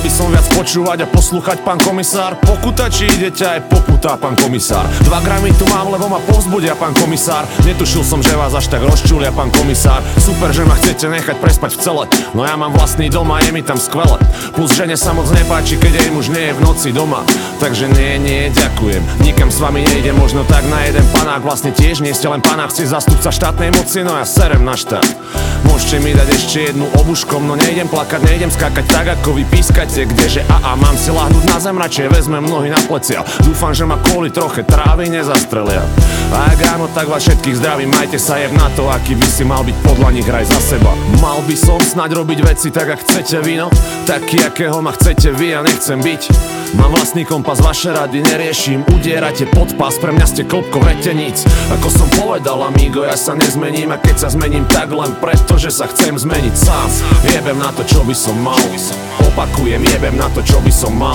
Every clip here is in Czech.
by som viac počúvať a poslúchať, pán komisár. Pokuta, či idete aj pokuta, pán komisár. 2 gramy tu mám, lebo ma povzbudia, pán komisár. Netušil som, že vás až tak rozčulia, pán komisár. Super, že ma chcete nechať prespať v cele, no ja mám vlastný dom a je mi tam skvele. Plus žene sa moc nepáči, keď jej muž nie je v noci doma. Takže nie, ďakujem. Nikam s vami nejde, možno tak na jeden panák. Vlastne tiež nie ste len panák, ste zástupca štátnej moci, no ja serem na štát. Môžete mi dať ešte jednu obuškom, no nejdem plakať, nejdem skákať tak, ako vy pískate. Kdeže mám si láhnuť na zem, radšej vezmem nohy na plecia. Dúfam, že ma kvôli troche trávy nezastrelia. A ak áno, tak vás všetkých zdravím, majte sa jeb na to, aký by si mal byť, podľa nich hraj za seba. Mal by som snáď robiť veci tak, ak chcete vy, no taký, akého ma chcete vy, ja nechcem byť. Mám vlastný kompas, vaše rady neriešim. Udierate pod pás, pre mňa ste klopko vreteníc. Ako som povedal, amigo, ja sa nezmením. A keď sa zmením, tak len preto, že sa chcem zmeniť sám. Jebem na to, čo by som mal. Opakujem, jebem na to, čo by som mal.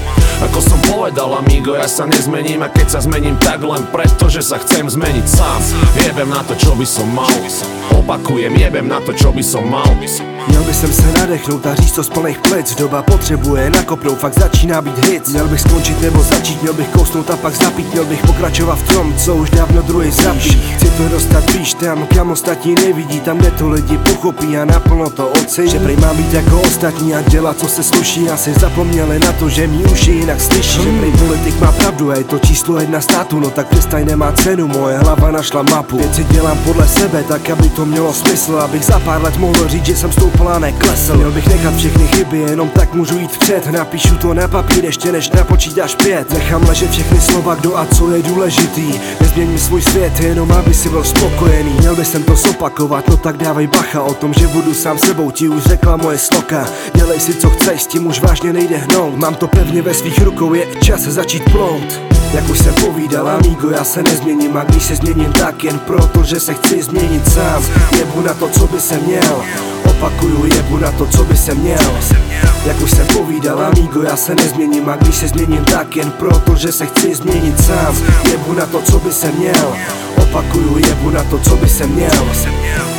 Ako som povedal, amigo, ja sa nezmením. A keď sa zmením, tak len preto, že sa chcem zmeniť sám. Jebem na to, čo by som mal. Opakujem, jebem na to, čo by som mal. Měl bych se nadechnout a říct to z plných plec. Doba potřebuje nakopnout, fakt začíná být hit. Měl bych skončit nebo začít, měl bych kousnout a pak zapít. Měl bych pokračovat v tom, co už dávno druhý zapí. Chci to dostat výš tam, kam ostatní nevidí. Tam, kde to lidi pochopí a naplno to ocení. Že prej mám být jako ostatní a dělat, co se sluší. Asi zapomněli na to, že mý uši jinak slyší. Že prej politik má pravdu a je to číslo 1 státu. No tak přestaň, nemá cenu, moje hlava našla mapu. Věci dělám podle sebe, tak aby to mělo smysl. Abych za pár let mohl říct, že jsem stoupl a neklesl. Měl bych nechat všechny chyby, jenom tak můžu jít vpřed. Napíšu to na papír ještě než napočítáš 5. Nechám ležet všechny slova, kdo a co je důležitý. Nezměním svůj svět, jenom aby si byl spokojený. Měl bych sem to zopakovat, no tak dávej bacha. O tom, že budu sám sebou, ti už řekla moje sloka. Dělej si co chceš, s tím už vážně nejde hnout. Mám to pevně ve svých rukou, je čas začít plout. Jak už jsem povídal, amigo, já se nezměním. A když se změním, tak jen proto, že se chci změnit sám. Jebu na to, co by se měl. Opakuju, jebu na to, co by se měl. Jak už jsem povídal, amigo, já se nezměním. A když se změním, tak jen proto, že se chci změnit sám. Jebu na to, co by se měl. Opakuju, jebu na to, co by se měl.